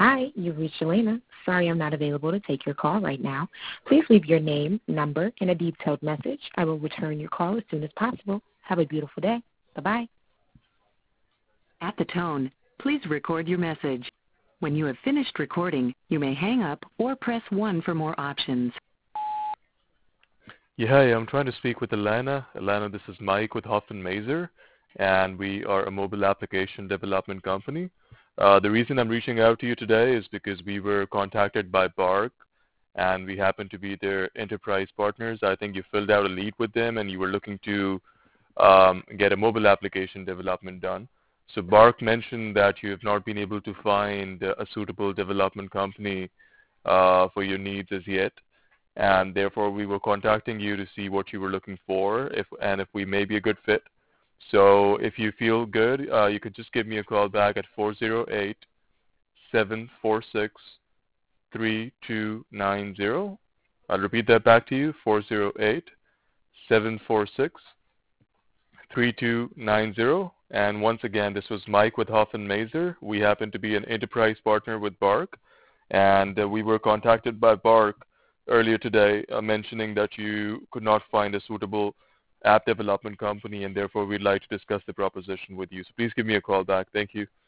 Hi, you've reached Elena. Sorry I'm not available to take your call right now. Please leave your name, number, and a detailed message. I will return your call as soon as possible. Have a beautiful day. Bye-bye. At the tone, please record your message. When you have finished recording, you may hang up or press 1 for more options. Yeah, hi, I'm trying to speak with Alana. Alana, this is Mike with Hoffman Mazer, and we are a mobile application development company. The reason I'm reaching out to you today is because we were contacted by Bark, and we happen to be their enterprise partners. I think you filled out a lead with them, and you were looking to get a mobile application development done. So Bark mentioned that you have not been able to find a suitable development company for your needs as yet, and therefore we were contacting you to see what you were looking for and if we may be a good fit. So if you feel good, you could just give me a call back at 408-746-3290. I'll repeat that back to you, 408-746-3290. And once again, this was Mike with Hoffman Mazer. We happen to be an enterprise partner with Bark, and we were contacted by Bark earlier today mentioning that you could not find a suitable app development company, and therefore we'd like to discuss the proposition with you. So please give me a call back. Thank you.